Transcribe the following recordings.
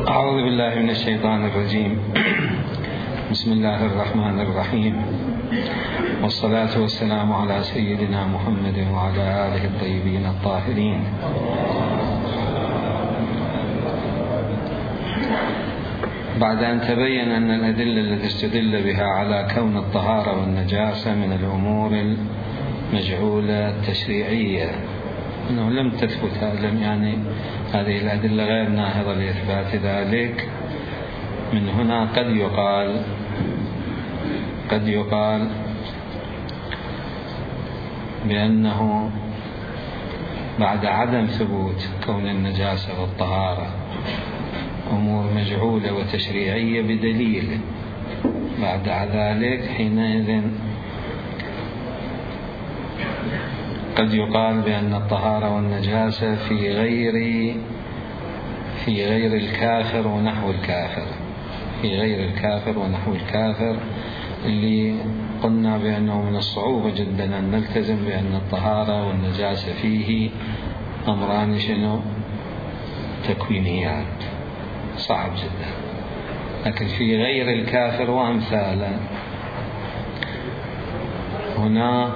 أعوذ بالله من الشيطان الرجيم. بسم الله الرحمن الرحيم، والصلاة والسلام على سيدنا محمد وعلى آله الطيبين الطاهرين. بعد أن تبين أن الأدلة التي استدل بها على كون الطهارة والنجاسة من الأمور المجعولة التشريعية، أنه لم تثبت، هذه الأدلة غير ناهضة لإثبات ذلك، من هنا قد يقال بأنه بعد عدم ثبوت كون النجاسة والطهارة أمور مجعولة وتشريعية بدليل، بعد ذلك حينئذ قد يقال بأن الطهارة والنجاسة في غير الكافر ونحو الكافر، في غير الكافر ونحو الكافر، اللي قلنا بأنه من الصعوبة جدا أن نلتزم بأن الطهارة والنجاسة فيه أمران تكوينيات، صعب جدا. لكن في غير الكافر وأمثاله هنا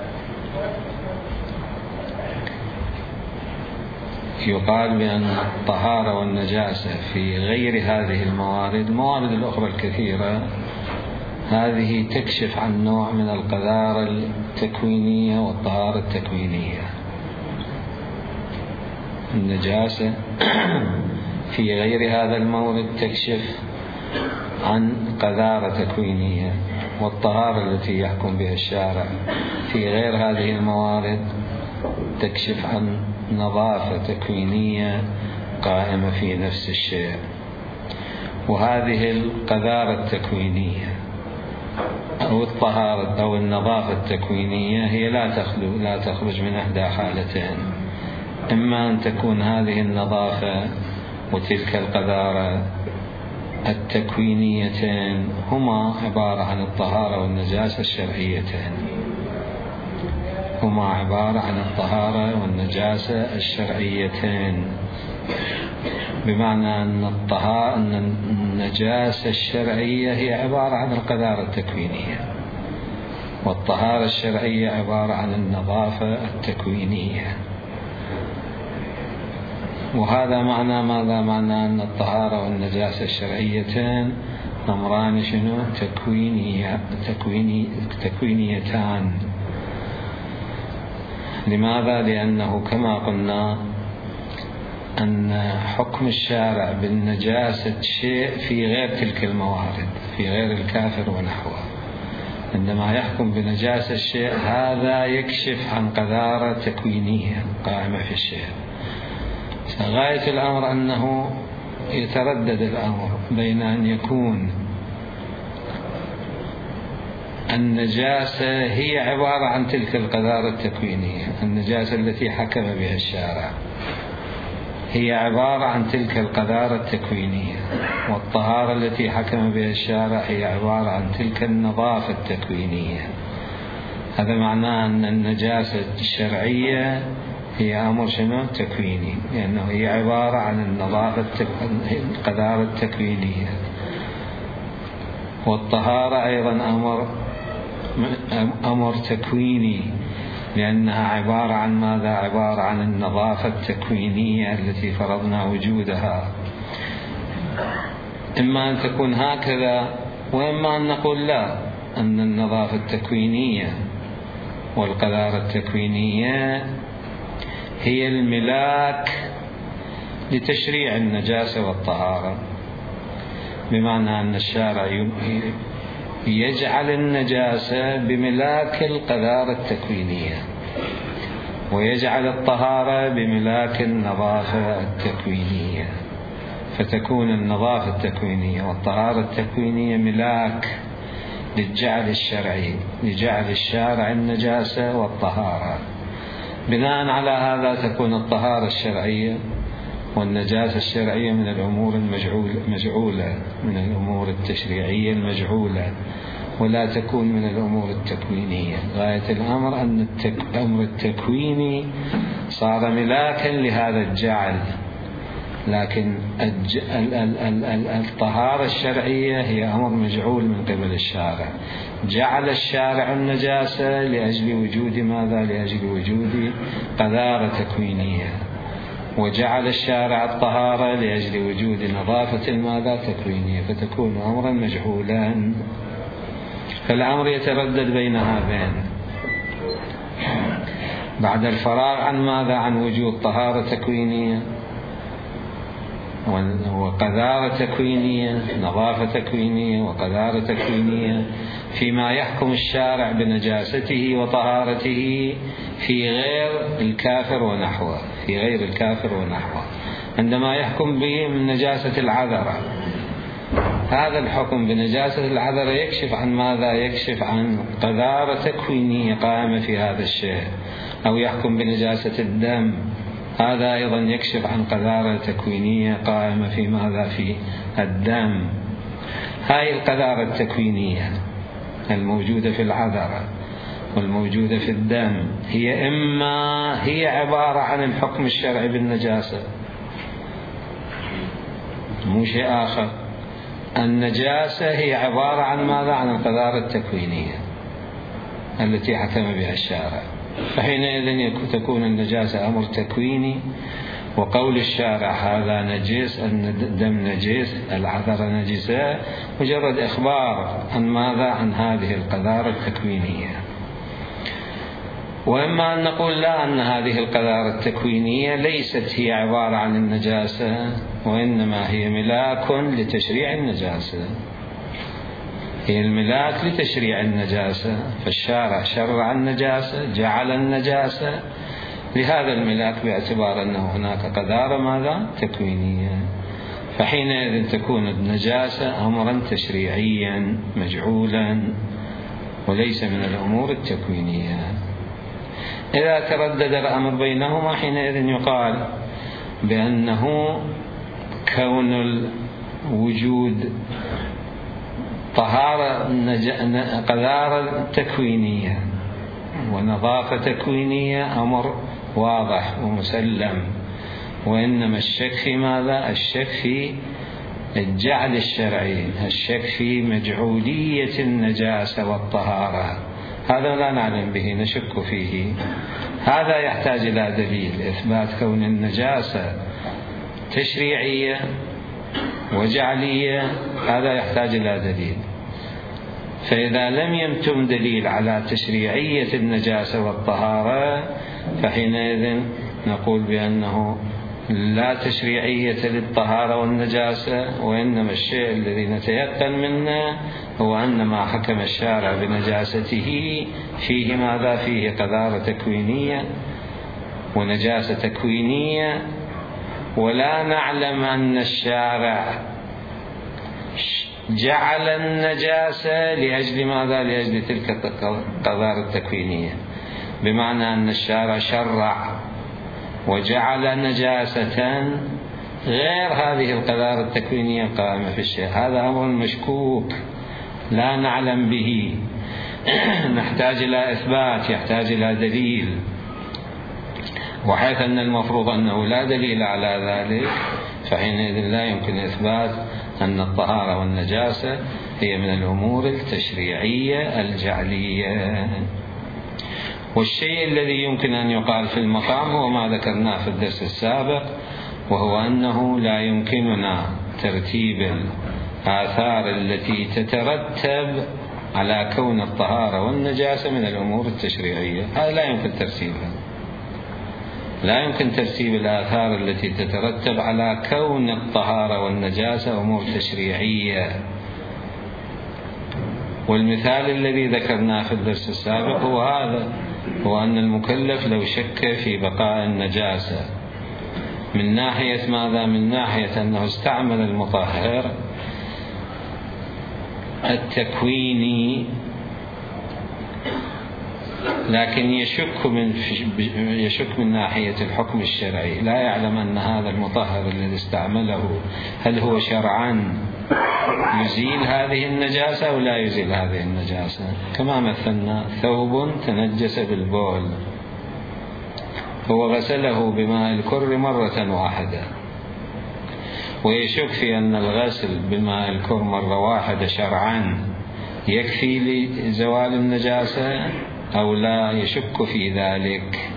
يقال بأن الطهارة والنجاسة في غير هذه الموارد الأخرى الكثيرة، هذه تكشف عن نوع من القذارة التكوينية والطهارة التكوينية. النجاسة في غير هذا المورد تكشف عن قذارة تكوينية، والطهارة التي يحكم بها الشارع في غير هذه الموارد تكشف عن نظافة تكوينية قائمة في نفس الشيء. وهذه القذارة التكوينية أو الطهارة أو النظافة التكوينية هي لا تخرج من إحدى حالتين: إما أن تكون هذه النظافة وتلك القذارة التكوينيتين هما عبارة عن الطهارة والنجاسة الشرعيتين، هما عبارة عن الطهارة والنجاسة الشرعيتين، بمعنى أن النجاسة الشرعية هي عبارة عن القذارة التكوينية، والطهارة الشرعية عبارة عن النظافة التكوينية. وهذا معنى ماذا؟ معنى أن الطهارة والنجاسة الشرعيتين أمران تكوينيتان. لماذا؟ لأنه كما قلنا أن حكم الشارع بالنجاسة شيء في غير تلك الموارد، في غير الكافر ونحوه. عندما يحكم بنجاسة الشيء هذا يكشف عن قذارة تكوينية قائمة في الشيء. غاية الأمر أنه يتردد الأمر بين أن يكون النجاسة هي عبارة عن تلك القذارة التكوينية، النجاسة التي حكم بها الشارع هي عبارة عن تلك القذارة التكوينية، والطهارة التي حكم بها الشارع هي عبارة عن تلك النظافة التكوينية. هذا معناه أن النجاسة الشرعية هي أمر تكويني، لأنه هي عبارة عن النظافة القذارة التكوينية، والطهارة أيضا أمر تكويني، لأنها عبارة عن ماذا؟ عبارة عن النظافة التكوينية التي فرضنا وجودها. إما أن تكون هكذا، وإما أن نقول لا، أن النظافة التكوينية والقذارة التكوينية هي الملاك لتشريع النجاسة والطهارة، بمعنى أن الشارع يجعل النجاسة بملاك القذارة التكوينية، ويجعل الطهارة بملاك النظافة التكوينية، فتكون النظافة التكوينية والطهارة التكوينية ملاك للجعل الشرعي، لجعل الشارع النجاسة والطهارة. بناء على هذا تكون الطهارة الشرعية والنجاسة الشرعية من الأمور المجعولة، من الأمور التشريعية المجعولة، ولا تكون من الأمور التكوينية. غاية الأمر أن الأمر التكويني صار ملاكا لهذا الجعل، لكن الطهارة الشرعية هي أمر مجعول من قبل الشارع. جعل الشارع النجاسة لأجل وجود ماذا؟ لأجل وجود قذارة تكوينية، وجعل الشارع الطهارة لأجل وجود نظافة ماذا؟ تكوينية، فتكون أمرا مجهولا. فالأمر يتردد بين هذين بعد الفراغ عن ماذا؟ عن وجود طهارة تكوينية وقذارة تكوينية، نظافة تكوينية وقذارة تكوينية، فيما يحكم الشارع بنجاسته وطهارته في غير الكافر ونحوه، في غير الكافر ونحوه. عندما يحكم به من نجاسة العذرة، هذا الحكم بنجاسة العذرة يكشف عن ماذا؟ يكشف عن قذارة تكوينية قائمة في هذا الشيء. أو يحكم بنجاسة الدم، هذا أيضا يكشف عن قذارة تكوينية قائمة في ماذا؟ في الدم. هاي القذارة التكوينية الموجودة في العذرة والموجودة في الدم هي عبارة عن الحكم الشرعي بالنجاسة، مو شيء آخر. النجاسة هي عبارة عن ماذا؟ عن القذارة التكوينية التي حكم بها الشارع. فحينئذ تكون النجاسة أمر تكويني، وقول الشارع هذا نجس، الدم نجس، العذرة نجسة، مجرد إخبار عن ماذا؟ عن هذه القذارة التكوينية. وإما أن نقول لا، أن هذه القذارة التكوينية ليست هي عبارة عن النجاسة، وإنما هي ملاك لتشريع النجاسة، هي الملاك لتشريع النجاسة. فالشارع شرع النجاسة، جعل النجاسة لهذا الملاك باعتبار أنه هناك قذارة ماذا؟ تكوينية. فحينئذ تكون النجاسة أمرا تشريعيا مجعولا وليس من الأمور التكوينية. إذا تردد الأمر بينهما حينئذ يقال بأنه كون الوجود قذارة تكوينية ونظافة تكوينية أمر واضح ومسلم، وإنما الشك في ماذا؟ الشك في الجعل الشرعي، الشك في مجعولية النجاسة والطهارة، هذا لا نعلم به، نشك فيه. هذا يحتاج إلى دليل إثبات كون النجاسة تشريعية وجعلية، هذا يحتاج إلى دليل. فإذا لم يتم دليل على تشريعية النجاسة والطهارة، فحينئذ نقول بأنه لا تشريعية للطهارة والنجاسة، وإنما الشيء الذي نتيقن منه هو أن ما حكم الشارع بنجاسته فيه ماذا؟ فيه قذارة تكوينية ونجاسة تكوينية، ولا نعلم أن الشارع جعل النجاسة لأجل ماذا؟ لأجل تلك القذارة التكوينية، بمعنى أن الشارع شرع وجعل نجاسة غير هذه القذارة التكوينية قائمة في الشيء. هذا أمر مشكوك لا نعلم به، نحتاج إلى إثبات، يحتاج إلى دليل. وحيث أن المفروض أنه لا دليل على ذلك، فحينئذ لا يمكن إثبات أن الطهارة والنجاسة هي من الأمور التشريعية الجعلية. والشيء الذي يمكن أن يقال في المقام هو ما ذكرناه في الدرس السابق، وهو أنه لا يمكننا ترتيب الآثار التي تترتب على كون الطهارة والنجاسة من الأمور التشريعية. هذا لا يمكن ترتيبها، لا يمكن ترتيب الآثار التي تترتب على كون الطهارة والنجاسة أمور تشريعية. والمثال الذي ذكرناه في الدرس السابق هو هذا، هو أن المكلف لو شك في بقاء النجاسة من ناحية ماذا؟ من ناحية أنه استعمل المطهر التكويني، لكن يشك من ناحية الحكم الشرعي، لا يعلم أن هذا المطهر الذي استعمله هل هو شرعا يزيل هذه النجاسة أو لا يزيل هذه النجاسة. كما مثلنا ثوب تنجس بالبول، هو غسله بماء الكر مرة واحدة، ويشك في أن الغسل بماء الكر مرة واحدة شرعا يكفي لزوال النجاسة أو لا، يشك في ذلك.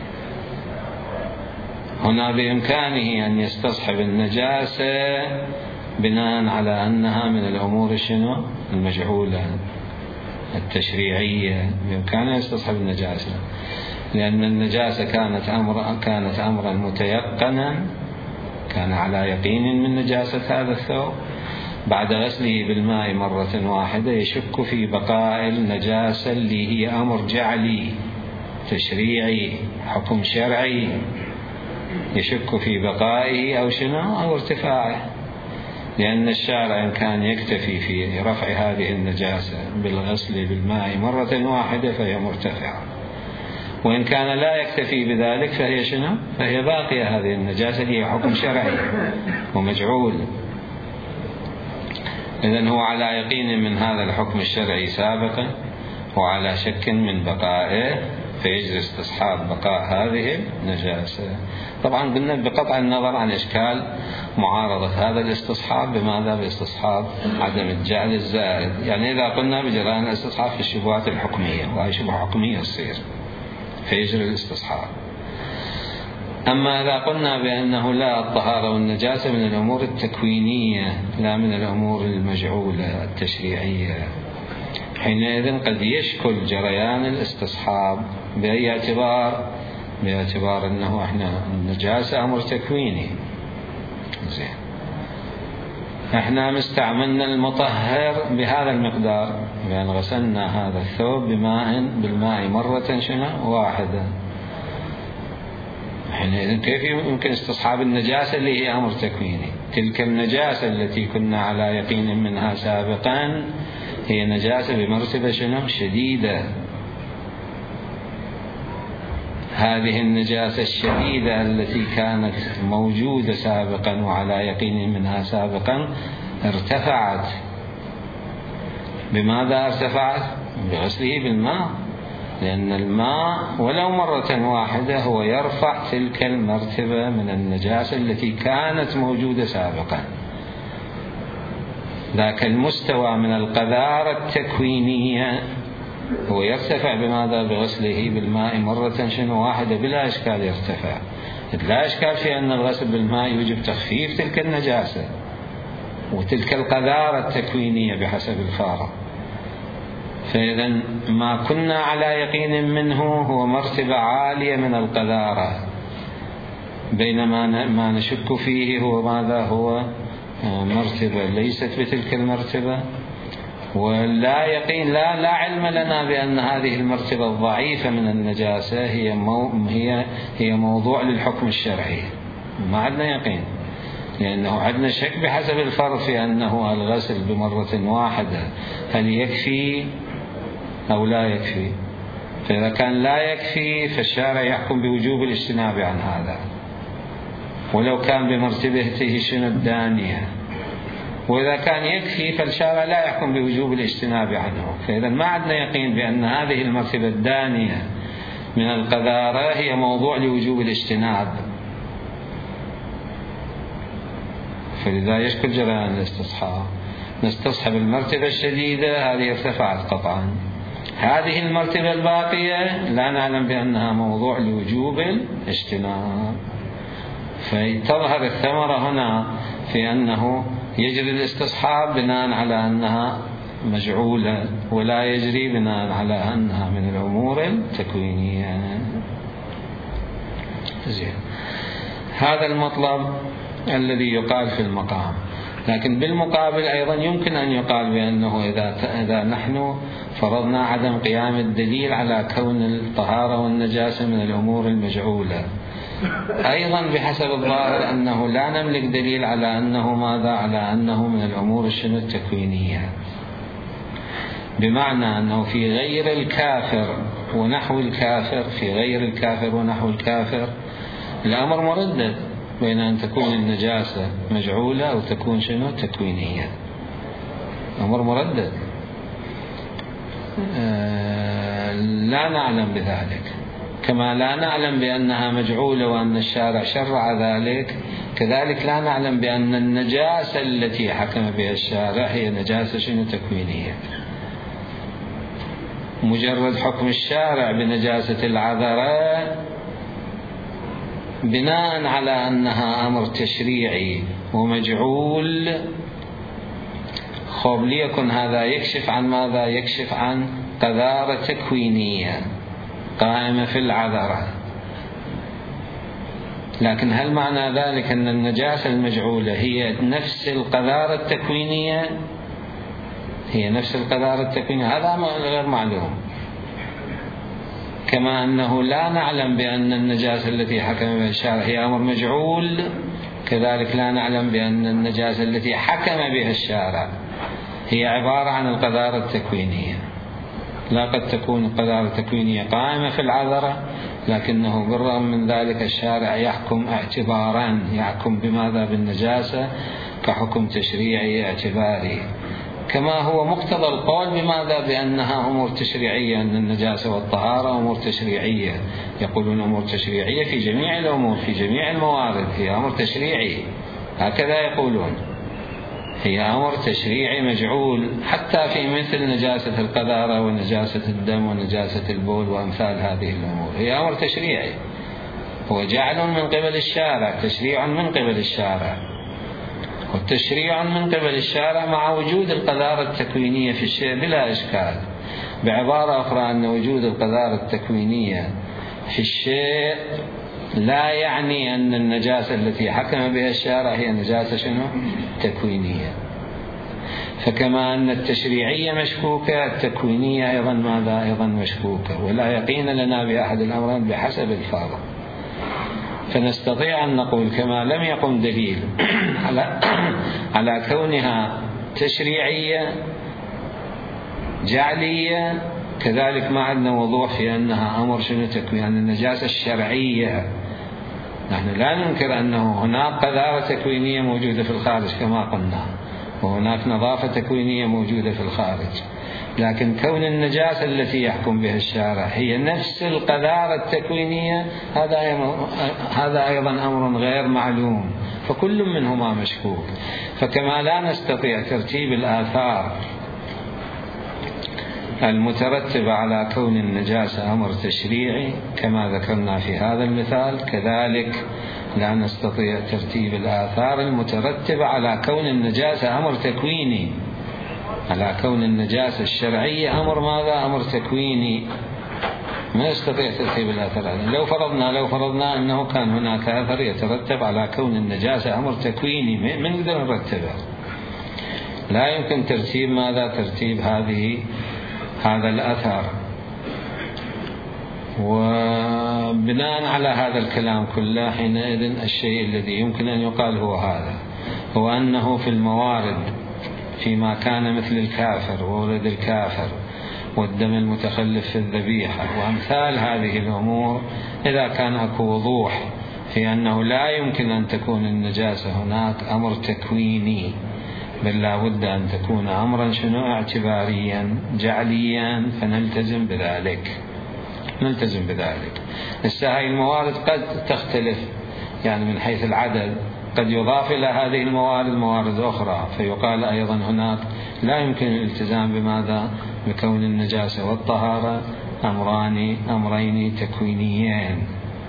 هنا بإمكانه أن يستصحب النجاسة بناء على أنها من الأمور المجعولة التشريعية، بإمكانه يستصحب النجاسة، لأن النجاسة كانت أمرا متيقنا، كان على يقين من نجاسة هذا الثوب. بعد غسله بالماء مرة واحدة يشك في بقاء النجاسة اللي هي أمر جعلي تشريعي حكم شرعي، يشك في بقائه أو أو ارتفاعه، لأن الشارع إن كان يكتفي في رفع هذه النجاسة بالغسل بالماء مرة واحدة فهي مرتفعة، وإن كان لا يكتفي بذلك فهي فهي باقية. هذه النجاسة هي حكم شرعي ومجعول، إذن هو على يقين من هذا الحكم الشرعي سابقا وعلى شك من بقائه، فيجري استصحاب بقاء هذه النجاسة. طبعا قلنا بقطع النظر عن إشكال معارضة هذا الاستصحاب بماذا؟ باستصحاب عدم الجعل الزائد. يعني إذا قلنا بجريان الاستصحاب في الشبهات الحكمية، وهي شبهة حكمية تصير فيجري الاستصحاب. أما إذا قلنا بأنه لا، الطهارة والنجاسة من الأمور التكوينية لا من الأمور المجعولة التشريعية، حينئذ قد يشكل جريان الاستصحاب بأي اعتبار؟ باعتبار أنه إحنا النجاسة أمر تكويني، زين، إحنا مستعملنا المطهر بهذا المقدار، بأن غسلنا هذا الثوب بالماء مرة واحدة، حينئذ كيف يمكن استصحاب النجاسة اللي هي أمر تكويني؟ تلك النجاسة التي كنا على يقين منها سابقا هي نجاسة بمرتبة شديدة. هذه النجاسة الشديدة التي كانت موجودة سابقا وعلى يقين منها سابقا ارتفعت. بماذا ارتفعت؟ بغسله بالماء، لأن الماء ولو مرة واحدة هو يرفع تلك المرتبة من النجاسة التي كانت موجودة سابقا. ذاك المستوى من القذارة التكوينية هو يرتفع بماذا؟ بغسله بالماء مرة واحدة بلا إشكال يرتفع. لا إشكال في أن الغسل بالماء يوجب تخفيف تلك النجاسة وتلك القذارة التكوينية بحسب الفارق. فإذا ما كنا على يقين منه هو مرتبة عالية من القذارة، بينما ما نشك فيه هو ماذا؟ هو مرتبة ليست بتلك المرتبة، ولا يقين لا علم لنا بأن هذه المرتبة الضعيفة من النجاسة هي موضوع للحكم الشرعي. ما عندنا يقين، لأنه عندنا شك بحسب الفرض في أنه الغسل بمرة واحدة هل يكفي أو لا يكفي. فإذا كان لا يكفي فالشارع يحكم بوجوب الاجتناب عن هذا، ولو كان بمرتبته الدانية. وإذا كان يكفي فالشارع لا يحكم بوجوب الاجتناب عنه. فإذا ما عندنا يقين بأن هذه المرتبة الدانية من القذارة هي موضوع لوجوب الاجتناب، فلذا يشكل جريان الاستصحاب. نستصحب المرتبة الشديدة، هذه ارتفعت قطعا. هذه المرتبة الباقية لا نعلم بأنها موضوع لوجوب الاجتناب. فتظهر الثمرة هنا في أنه يجري الاستصحاب بناء على أنها مجعولة، ولا يجري بناء على أنها من الأمور التكوينية. زين، هذا المطلب الذي يقال في المقام. لكن بالمقابل أيضا يمكن أن يقال بأنه إذا نحن فرضنا عدم قيام الدليل على كون الطهارة والنجاسة من الأمور المجعولة، أيضا بحسب الظاهر أنه لا نملك دليل على أنه ماذا؟ على أنه من الأمور التكوينية، بمعنى أنه في غير الكافر ونحو الكافر، في غير الكافر ونحو الكافر الأمر مردد بين أن تكون النجاسة مجعولة أو تكون تكوينية. أمر مردد، لا نعلم بذلك، كما لا نعلم بأنها مجعولة وأن الشارع شرع ذلك كذلك لا نعلم بأن النجاسة التي حكم بها الشارع هي نجاسة شنو تكوينية. مجرد حكم الشارع بنجاسة العذرة بناء على أنها أمر تشريعي ومجعول، خب ليكن هذا يكشف عن ماذا؟ يكشف عن قذارة تكوينية قائمة في العذرة. لكن هل معنى ذلك أن النجاسة المجعولة هي نفس القذارة التكوينية؟ هي نفس القذارة التكوينية؟ هذا غير معلوم. كما أنه لا نعلم بأن النجاسة التي حكم بها الشارع هي أمر مجعول، كذلك لا نعلم بأن النجاسة التي حكم بها الشارع هي عبارة عن القذارة التكوينية. لا قد تكون القذارة التكوينية قائمة في العذرة، لكنه بالرغم من ذلك الشارع يحكم اعتبارا، يحكم بماذا؟ بالنجاسة كحكم تشريعي اعتباري، كما هو مقتضى القول بماذا؟ بأنها أمور تشريعية، أن النجاسة والطهارة أمور تشريعية. يقولون أمور تشريعية في جميع الأمور، في جميع الموارد هي أمر تشريعي، هكذا يقولون، هي أمر تشريعي مجعول، حتى في مثل نجاسة القذارة ونجاسة الدم ونجاسة البول وأمثال هذه الأمور هي أمر تشريعي، هو جعل من قبل الشارع، تشريع من قبل الشارع. والتشريع من قبل الشارع مع وجود القذارة التكوينية في الشيء بلا إشكال. بعبارة أخرى أن وجود القذارة التكوينية في الشيء لا يعني أن النجاسة التي حكم بها الشارع هي نجاسة شنو؟ تكوينية. فكما أن التشريعية مشكوكة، التكوينية أيضا ماذا؟ أيضا مشكوكة، ولا يقين لنا بأحد الأمرين بحسب الفرض. فنستطيع أن نقول كما لم يقم دليل على كونها تشريعية جعلية، كذلك ما عندنا وضوح في أنها أمر شنو تكوين، يعني النجاسة الشرعية. نحن لا ننكر أنه هناك قذارة تكوينية موجودة في الخارج كما قلنا، وهناك نظافة تكوينية موجودة في الخارج، لكن كون النجاسة التي يحكم بها الشارع هي نفس القذارة التكوينية هذا أيضا أمر غير معلوم، فكل منهما مشكوك. فكما لا نستطيع ترتيب الآثار المترتبة على كون النجاسة أمر تشريعي كما ذكرنا في هذا المثال، كذلك لا نستطيع ترتيب الآثار المترتبة على كون النجاسة أمر تكويني، على كون النجاسة الشرعية أمر ماذا؟ أمر تكويني. ما نستطيع ترتيب الآثار. لو فرضنا أنه كان هناك أثر يترتب على كون النجاسة أمر تكويني، من نقدر نرتبه؟ لا يمكن ترتيب ماذا؟ ترتيب هذا الأثر. وبناء على هذا الكلام كله حينئذ الشيء الذي يمكن أن يقال هو أنه في الموارد فيما كان مثل الكافر وولد الكافر والدم المتخلف في الذبيحة وأمثال هذه الأمور، إذا كان أكو وضوح في أنه لا يمكن أن تكون النجاسة هناك أمر تكويني، بل لا بد أن تكون أمرا شنو؟ اعتباريا جعليا، فنلتزم بذلك. هاي الموارد قد تختلف، يعني من حيث العدد قد يضاف إلى هذه الموارد موارد أخرى، فيقال أيضا هناك لا يمكن الالتزام بماذا؟ بكون النجاسة والطهارة أمرين تكوينيين.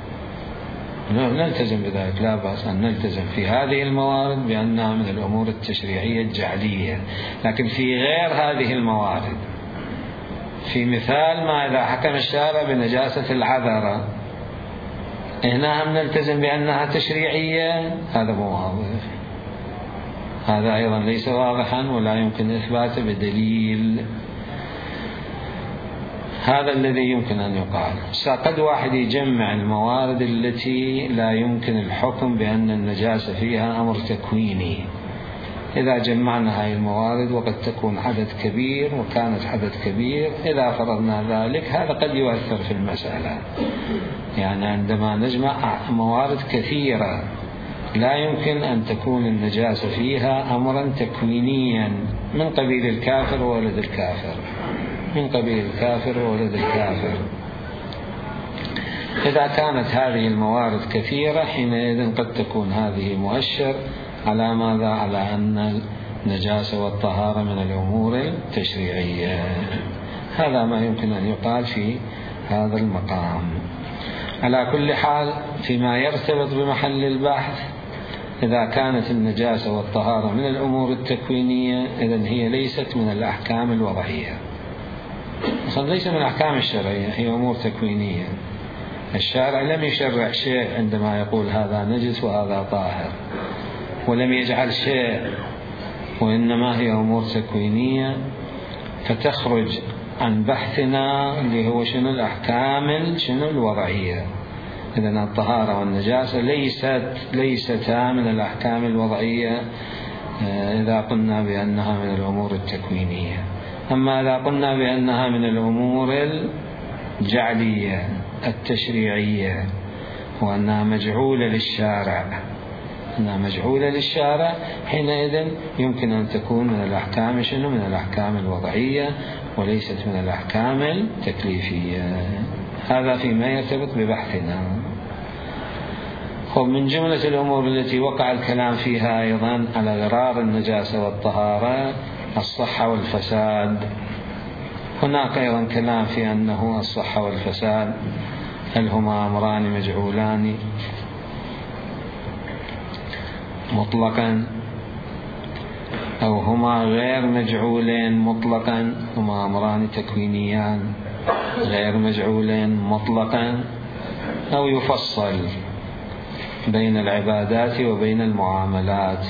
نلتزم بذلك، لا بأس أن نلتزم في هذه الموارد بأنها من الأمور التشريعية الجعلية. لكن في غير هذه الموارد، في مثال ما إذا حكم الشارع بنجاسة العذرة، هنا هم نلتزم بأنها تشريعية، هذا مو واضح، هذا أيضا ليس واضحا ولا يمكن إثباته بدليل. هذا الذي يمكن أن يقال. قد واحد يجمع الموارد التي لا يمكن الحكم بأن النجاسة فيها أمر تكويني. إذا جمعنا هذه الموارد وقد تكون عدد كبير، وكانت عدد كبير، إذا فرضنا ذلك هذا قد يؤثر في المسألة. يعني عندما نجمع موارد كثيرة لا يمكن أن تكون النجاسة فيها أمرا تكوينيا من قبيل الكافر وولد الكافر، إذا كانت هذه الموارد كثيرة حينئذ قد تكون هذه مؤشر على ماذا؟ على أن النجاسة والطهارة من الأمور التشريعية. هذا ما يمكن أن يقال في هذا المقام. على كل حال فيما يرتبط بمحل البحث، إذا كانت النجاسة والطهارة من الأمور التكوينية إذن هي ليست من الأحكام الوضعية، أصلا ليس من الأحكام الشرعية، هي أمور تكوينية. الشارع لم يشرع شيء عندما يقول هذا نجس وهذا طاهر، ولم يجعل شيء، وإنما هي أمور تكوينية فتخرج عن بحثنا اللي هو شنو الأحكام الوضعية. إذن الطهارة والنجاسة ليستا من الأحكام الوضعية إذا قلنا بأنها من الأمور التكوينية. أما إذا قلنا بأنها من الأمور الجعلية التشريعية وأنها مجعولة للشارع، حينئذ يمكن أن تكون من الأحكام من الأحكام الوضعية وليست من الأحكام التكليفية. هذا فيما يرتبط ببحثنا. من جملة الأمور التي وقع الكلام فيها أيضا على غرار النجاسة والطهارة الصحة والفساد. هناك أيضا كلام في أنه الصحة والفساد هل هما أمران مجعولان مطلقا أو هما غير مجعولين مطلقا، هما أمران تكوينيان غير مجعولين مطلقا، أو يفصل بين العبادات وبين المعاملات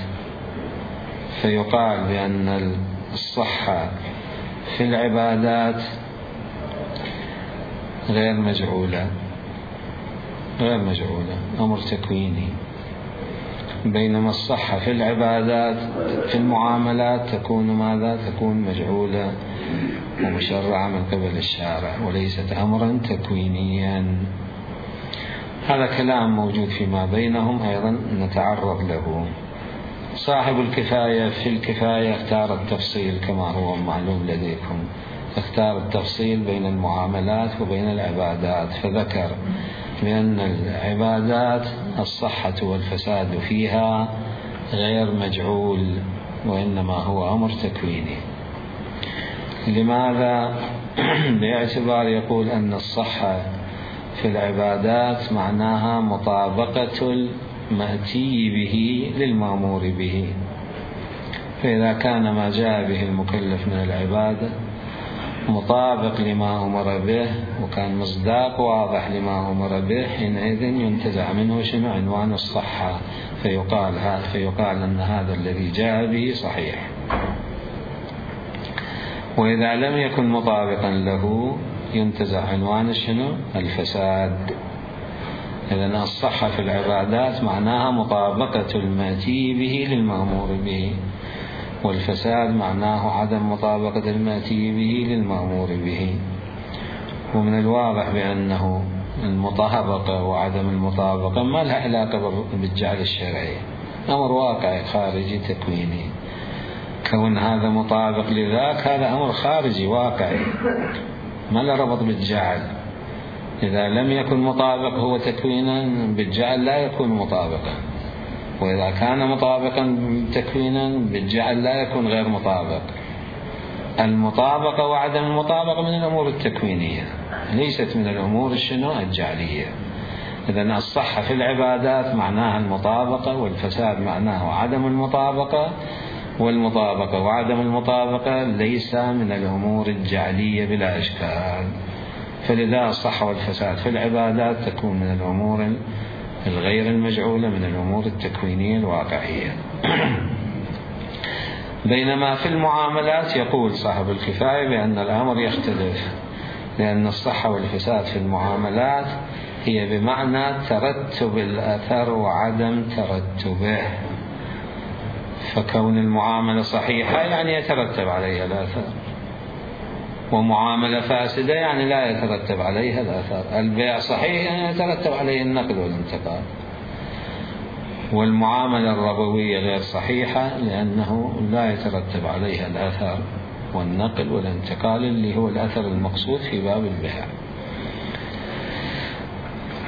فيقال بأن الصحة في العبادات غير مجعولة أمر تكويني، بينما الصحة في العبادات في المعاملات تكون مجعولة ومشرعة من قبل الشارع وليست أمرا تكوينيا. هذا كلام موجود فيما بينهم أيضا نتعرض له. صاحب الكفاية في الكفاية اختار التفصيل كما هو معلوم لديكم، اختار التفصيل بين المعاملات وبين العبادات، فذكر بأن العبادات الصحة والفساد فيها غير مجعول وإنما هو أمر تكويني. لماذا؟ باعتبار يقول أن الصحة في العبادات معناها مطابقة المأتي به للمأمور به، فإذا كان ما جاء به المكلف من العبادة مطابق لما أمر به وكان مصداق واضح لما أمر به، حينئذ ينتزع منه شنو؟ عنوان الصحة، فيقال أن هذا الذي جاء به صحيح. وإذا لم يكن مطابقا له ينتزع عنوان شنو؟ الفساد. إذن الصحة في العبادات معناها مطابقة المأتي به للمأمور به، والفساد معناه عدم مطابقة المأتي به للمأمور به. ومن الواضح بأنه المطابقة وعدم المطابقة ما لها علاقة بالجعل الشرعي، أمر واقعي خارجي تكويني. كون هذا مطابق لذاك هذا أمر خارجي واقعي ما له ربط بالجعل. إذا لم يكن مطابق هو تكوينا بالجعل لا يكون مطابقا، وإذا كان مطابقا تكوينا بالجعل لا يكون غير مطابق. المطابقة وعدم المطابقة من الأمور التكوينية ليست من الأمور الجعلية. إذن الصحة في العبادات معناها المطابقة، والفساد معناه عدم المطابقة، والمطابقة وعدم المطابقة ليس من الأمور الجعلية بلا إشكال. فلذا الصحة والفساد في العبادات تكون من الأمور الغير المجعولة من الأمور التكوينية الواقعية. بينما في المعاملات يقول صاحب الكفاية بأن الأمر يختلف، لأن الصحة والفساد في المعاملات هي بمعنى ترتب الأثر وعدم ترتبه. فكون المعاملة صحيحة يعني يترتب عليها الأثر، ومعاملة فاسدة يعني لا يترتب عليها الأثر. البيع صحيح يعني يترتب عليه النقل والانتقال، والمعاملة الربوية غير صحيحة لأنه لا يترتب عليها الأثر والنقل والانتقال اللي هو الأثر المقصود في باب البيع.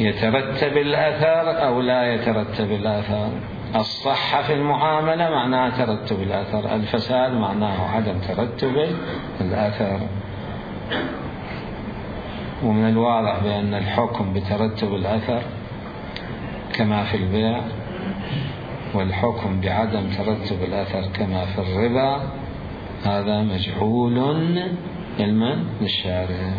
يترتب الأثر أو لا يترتب الأثر. الصحة في المعاملة معناها ترتب الأثر، الفساد معناه عدم ترتب الأثر. ومن الواضح بأن الحكم بترتب الأثر كما في البيع، والحكم بعدم ترتب الأثر كما في الربا هذا مجهول علما للشارع.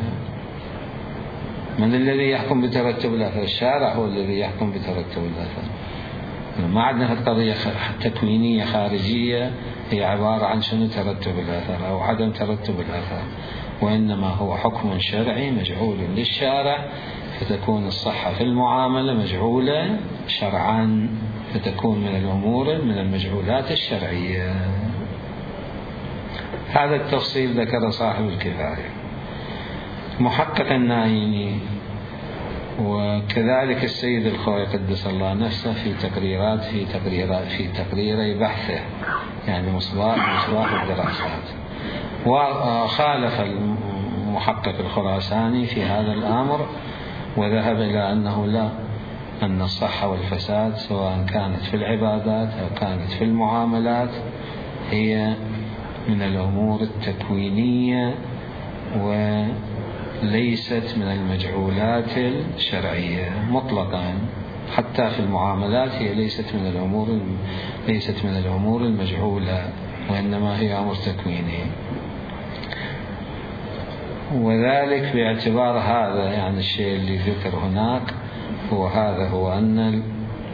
من الذي يحكم بترتب الأثر؟ الشارع هو الذي يحكم بترتب الأثر. ما عندنا قضية تكوينية خارجية هي عبارة عن شنو ترتب الأثر أو عدم ترتب الأثر، وإنما هو حكم شرعي مجهول للشارع، فتكون الصحة في المعاملة مجهولة شرعا، فتكون من الأمور من المجهولات الشرعية. هذا التفصيل ذكر صاحب الكفاية. محقق النايني وكذلك السيد الخوئي قدس الله نفسه في تقرير بحثه، يعني مصباح الدراسات، وخالف المحقق الخراساني في هذا الأمر، وذهب إلى أنه لا، أن الصحة والفساد سواء كانت في العبادات أو كانت في المعاملات هي من الأمور التكوينية وليست من المجهولات الشرعية مطلقا. حتى في المعاملات هي ليست من الأمور المجهولة، وإنما هي أمر تكويني. وذلك باعتبار هذا، يعني الشيء اللي ذكر هناك هو أن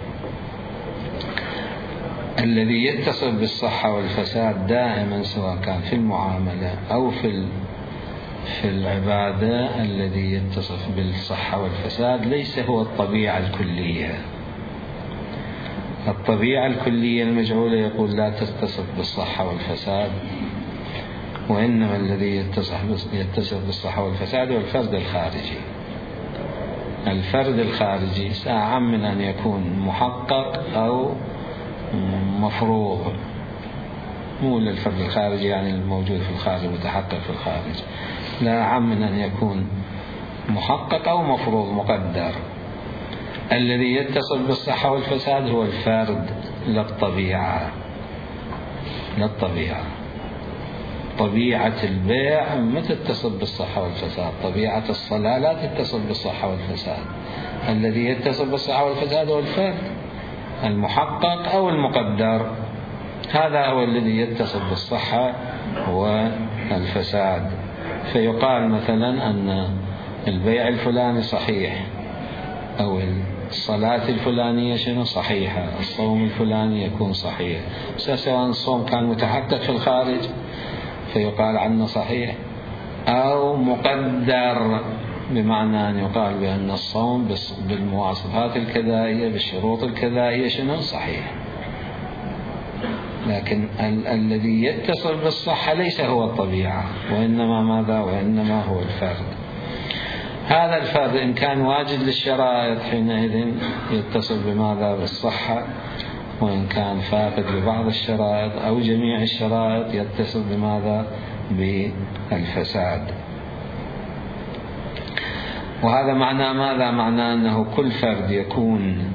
الذي يتصل بالصحة والفساد دائما سواء كان في المعاملة أو في العبادة، الذي يتصف بالصحة والفساد ليس هو الطبيعة الكلية. الطبيعة الكلية المجهولة يقول لا تتصف بالصحة والفساد، وإنما الذي يتصف بالصحة والفساد هو الفرد الخارجي. الفرد الخارجي أعم من أن يكون محقق أو مفروض. مو للفرد الخارجي يعني الموجود في الخارج متحقق في الخارج، لا، أعم من أن يكون محقق أو مفروض مقدر. الذي يتصل بالصحة والفساد هو الفرد للطبيعة. طبيعة البيع ما تتصل بالصحة والفساد، طبيعة الصلاة لا تتصل بالصحة والفساد. الذي يتصل بالصحة والفساد هو الفرد المحقق أو المقدر، هذا هو الذي يتصل بالصحة والفساد. فيقال مثلا أن البيع الفلاني صحيح، أو الصلاة الفلانية شنو صحيحة، الصوم الفلاني يكون صحيح، سواء الصوم كان متحقق في الخارج فيقال عنه صحيح، أو مقدر بمعنى أن يقال بأن الصوم بالمواصفات الكذائية بالشروط الكذائية شنو صحيح. لكن الذي يتصل بالصحة ليس هو الطبيعة، وإنما ماذا؟ وإنما هو الفرد. هذا الفرد إن كان واجد للشرائط حينئذ يتصل بماذا؟ بالصحة، وإن كان فاقد لبعض الشرائط أو جميع الشرائط يتصل بماذا؟ بالفساد. وهذا معناه ماذا؟ معناه أنه كل فرد يكون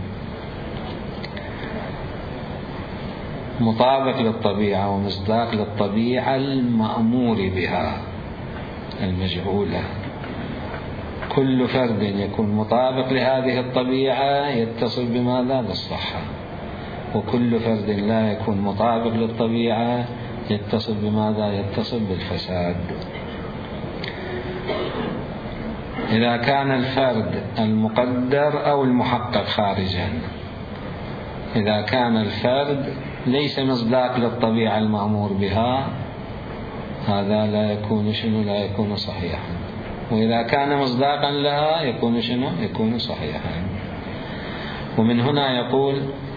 مطابق للطبيعة ومصداق للطبيعة المأمور بها المجهولة. كل فرد يكون مطابق لهذه الطبيعة يتصل بماذا؟ بالصحة. وكل فرد لا يكون مطابق للطبيعة يتصل بماذا؟ يتصل بالفساد. إذا كان الفرد المقدر أو المحقق خارجا، إذا كان الفرد ليس مصداق للطبيعة المأمور بها هذا لا يكون شنو؟ لا يكون صحيحا. وإذا كان مصداقا لها يكون شنو؟ يكون صحيحا. ومن هنا يقول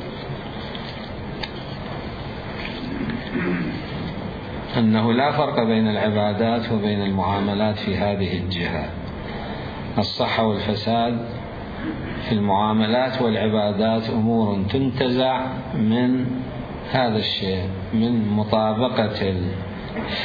أنه لا فرق بين العبادات وبين المعاملات في هذه الجهة. الصحة والفساد في المعاملات والعبادات أمور تنتزع من هذا الشيء، من مطابقة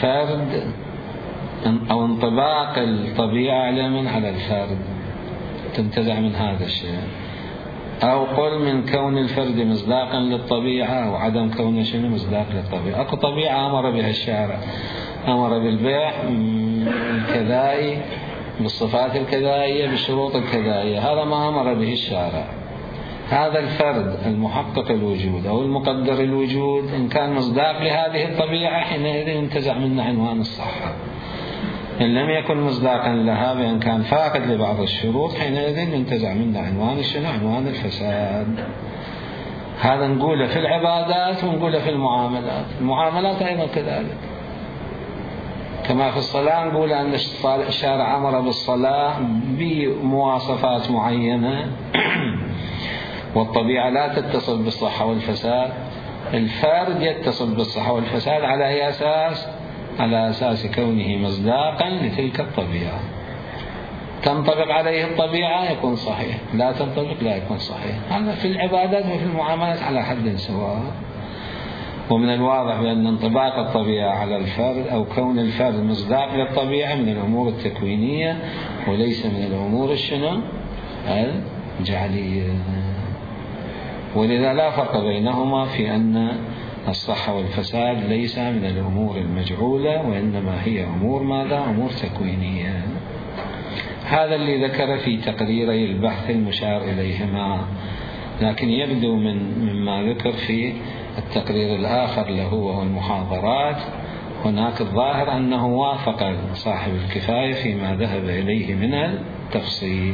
الفرد أو انطباق الطبيعة على الفرد. تنتزع من هذا الشيء. أو قل من كون الفرد مصداقا للطبيعة أو عدم كونه شنو مصداق للطبيعة. أكو طبيعة أمر بها الشارع، أمر بالبيع الكذائي بالصفات الكذائية بالشروط الكذائية، هذا ما أمر به الشارع. هذا الفرد المحقق الوجود أو المقدر الوجود إن كان مصداق لهذه الطبيعة حينئذ ينتزع منه عنوان الصحة. إن لم يكن مصداقا لها بأن كان فاقد لبعض الشروط حينئذ ينتزع منه عنوان شنو؟ عنوان الفساد. هذا نقوله في العبادات ونقوله في المعاملات. المعاملات أيضا كذلك، كما في الصلاة نقول أن الشارع أمر بالصلاة بمواصفات معينة والطبيعة لا تتصل بالصحة والفساد، الفرد يتصل بالصحة والفساد على أي أساس؟ على أساس كونه مصداقا لتلك الطبيعة. تنطبق عليه الطبيعة يكون صحيح، لا تنطبق لا يكون صحيح. هذا في العبادات وفي المعاملات على حد سواء. ومن الواضح بأن انطباق الطبيعة على الفرد أو كون الفرد مصداق للطبيعة من الأمور التكوينية وليس من الأمور الشنو؟ الجعلية. ولذا لا فرق بينهما في أن الصحة والفساد ليس من الأمور المجعولة، وإنما هي أمور ماذا؟ أمور تكوينية. هذا اللي ذكر في تقريري البحث المشار إليهما. لكن يبدو مما ذكر في التقرير الآخر له وهو المحاضرات هناك الظاهر أنه وافق صاحب الكفاية فيما ذهب إليه من التفصيل،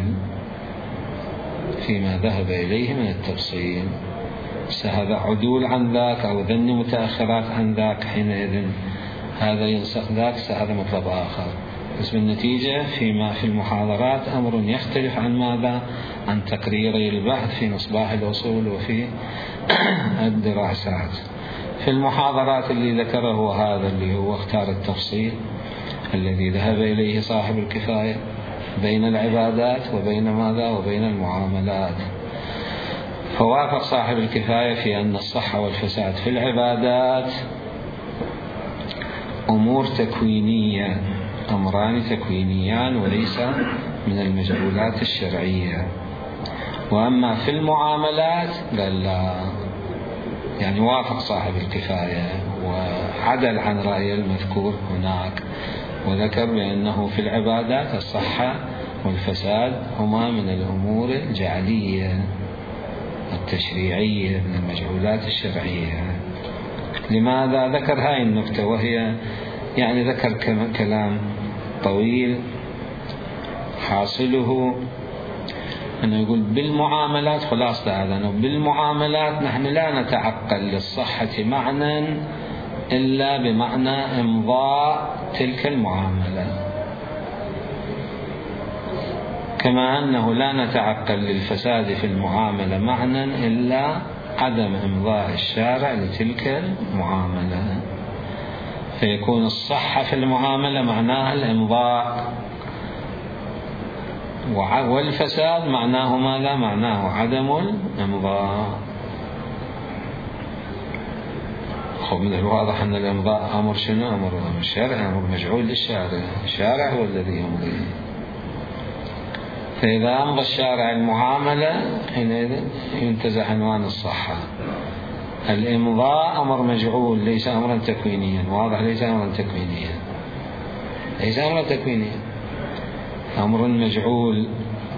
هذا عدول عن ذاك أو ذن متأخرات عن ذاك، حينئذ هذا ينسخ ذاك، هذا مطلب آخر. بس بالنتيجة فيما في المحاضرات أمر يختلف عن ماذا؟ عن تقريري البحث في مصباح الأصول وفي الدراسات. في المحاضرات اللي ذكره هذا اللي هو اختار التفصيل الذي ذهب إليه صاحب الكفاية بين العبادات وبين ماذا؟ وبين المعاملات. فوافق صاحب الكفاية في أن الصحة والفساد في العبادات أمور تكوينية، أمران تكوينيان وليس من المجعولات الشرعية. وأما في المعاملات قال لا، يعني وافق صاحب الكفاية وعدل عن رأي المذكور هناك، وذكر بأنه في العبادات الصحة والفساد هما من الأمور الجعلية التشريعية من المجعولات الشرعية. لماذا ذكر هاي النقطة؟ وهي يعني ذكر كلام طويل حاصله أنه يقول بالمعاملات، خلاصة هذا أنه بالمعاملات نحن لا نتعقل للصحة معنى إلا بمعنى إمضاء تلك المعاملة، كما أنه لا نتعقل للفساد في المعاملة معنى إلا عدم إمضاء الشارع لتلك المعاملة. فيكون الصحة في المعاملة معناها الإمضاء، والفساد معناه ماذا؟ معناه عدم الإمضاء. من الواضح أن الإمضاء أمر شنو؟ أمر الشارع، أمر مجعول للشارع، الشارع هو الذي يمضي. فإذا أمضى الشارع المعاملة حينئذ ينتزع عنوان الصحة. الإمضاء أمر مجعول ليس أمرا تكوينيا، واضح؟ ليس أمرا تكوينيا، ليس أمرا تكوينيا، أمر مجعول.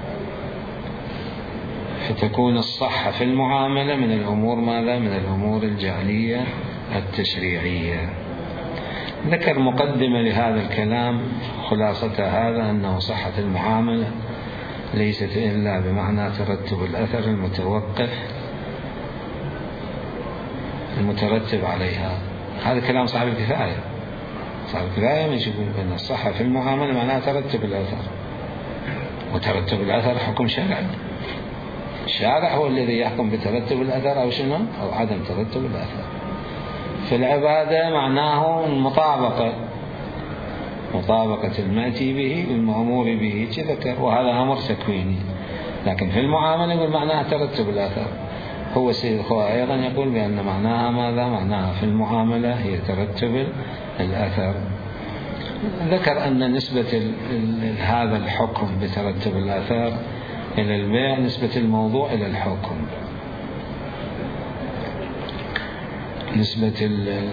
فتكون الصحة في المعاملة من الأمور ماذا؟ من الأمور الجعلية التشريعية. ذكر مقدمة لهذا الكلام، خلاصة هذا أنه صحة المعاملة ليست إلا بمعنى ترتب الأثر المترتب عليها. هذا كلام صاحب الكفاية. صاحب الكفاية من يقول أن الصحة في المعاملة معناها ترتب الأثر، وترتب الأثر حكم شرعي. الشارع هو الذي يحكم بترتب الأثر أو شنو؟ أو عدم ترتب الأثر. في العبادة معناه مطابقة المأتي به والمأمور به ذكر، وهذا أمر تكويني. لكن في المعاملة يقول معناها ترتب الأثر. هو سيد الخوة أيضا يقول بأن معناها ماذا؟ معناها في المعاملة هي ترتب الأثر. ذكر أن نسبة هذا الحكم بترتب الأثر إلى البيع نسبة الموضوع إلى الحكم. نسبة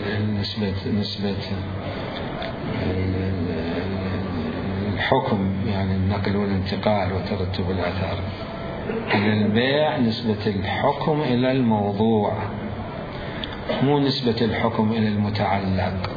الحكم يعني النقل والانتقال وترتب الأثر، إلى البيع نسبة الحكم إلى الموضوع، مو نسبة الحكم إلى المتعلق.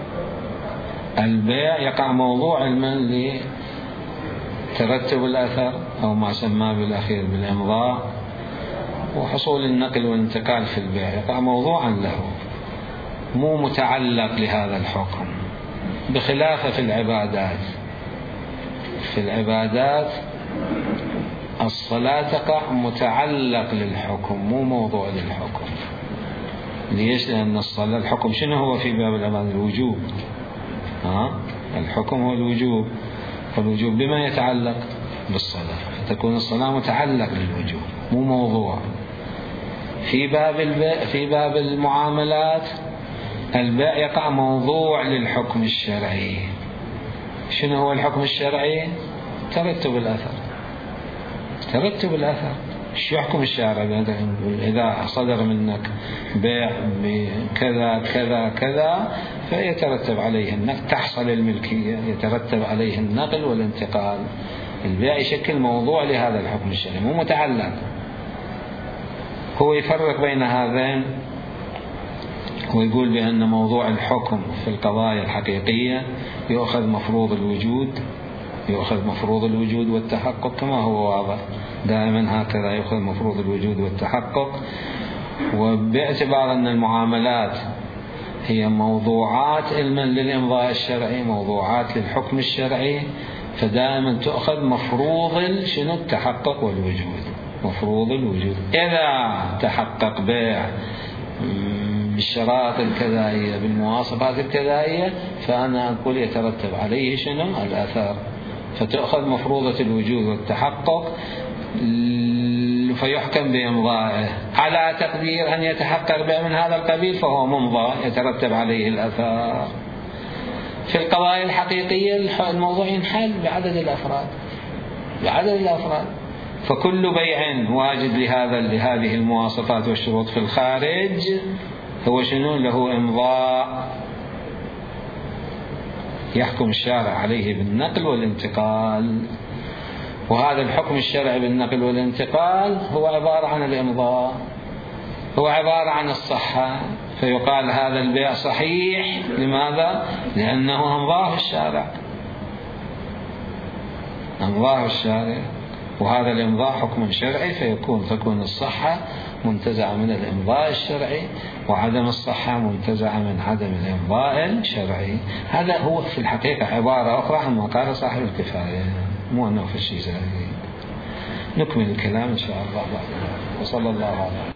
البيع يقع موضوع علما لترتب الأثر أو ما سماه بالأخير بالإمضاء وحصول النقل والانتقال في البيع، يقع موضوعا له مو متعلق لهذا الحكم، بخلاف في العبادات. في العبادات الصلاة تقع متعلق للحكم مو موضوع للحكم. ليش؟ لأن الصلاة الحكم شنو هو في باب العبادة؟ الوجوب. الحكم هو الوجوب، فالوجوب بما يتعلق بالصلاة، فتكون الصلاة متعلق للوجوب مو موضوع. في باب المعاملات البيع يقع موضوع للحكم الشرعي. شنو هو الحكم الشرعي؟ ترتب الأثر. ترتب الأثر. شو يحكم الشارع؟ إذا صدر منك بيع بكذا كذا كذا فيترتب عليه النقل، تحصل الملكية، يترتب عليه النقل والانتقال. البيع يشكل موضوع لهذا الحكم الشرعي مو متعلق. هو يفرق بين هذين ويقول بأن موضوع الحكم في القضايا الحقيقية يؤخذ مفروض الوجود والتحقق كما هو واضح، دائما هكذا يؤخذ مفروض الوجود والتحقق. وباعتبار أن المعاملات هي موضوعات علما للإمضاء الشرعي، موضوعات للحكم الشرعي، فدائما تؤخذ مفروض التحقق والوجود، مفروض الوجود. إذا تحقق بيع بالشرائط الكذائية بالمواصفات الكذائية فأنا أقول يترتب عليه الأثر، فتأخذ مفروضة الوجود والتحقق فيحكم بإمضائه. على تقدير أن يتحقق بيع من هذا القبيل فهو ممضى يترتب عليه الأثر. في القضايا الحقيقية الموضوع ينحل بعدد الأفراد. فكل بيع واجد لهذه المواصفات والشروط في الخارج هو له إمضاء يحكم الشارع عليه بالنقل والانتقال. وهذا الحكم الشرعي بالنقل والانتقال هو عبارة عن الإمضاء، هو عبارة عن الصحة. فيقال هذا البيع صحيح. لماذا؟ لأنه أمضاه الشارع، وهذا الإمضاء حكم شرعي، تكون الصحة منتزعة من الإمضاء الشرعي، وعدم الصحة منتزعة من عدم الإمضاء الشرعي. هذا هو في الحقيقة عبارة أخرى عن ما قال صاحب الكفاية، مو أنه في الشيء. نكمل الكلام إن شاء الله بعد. وصلى الله عليه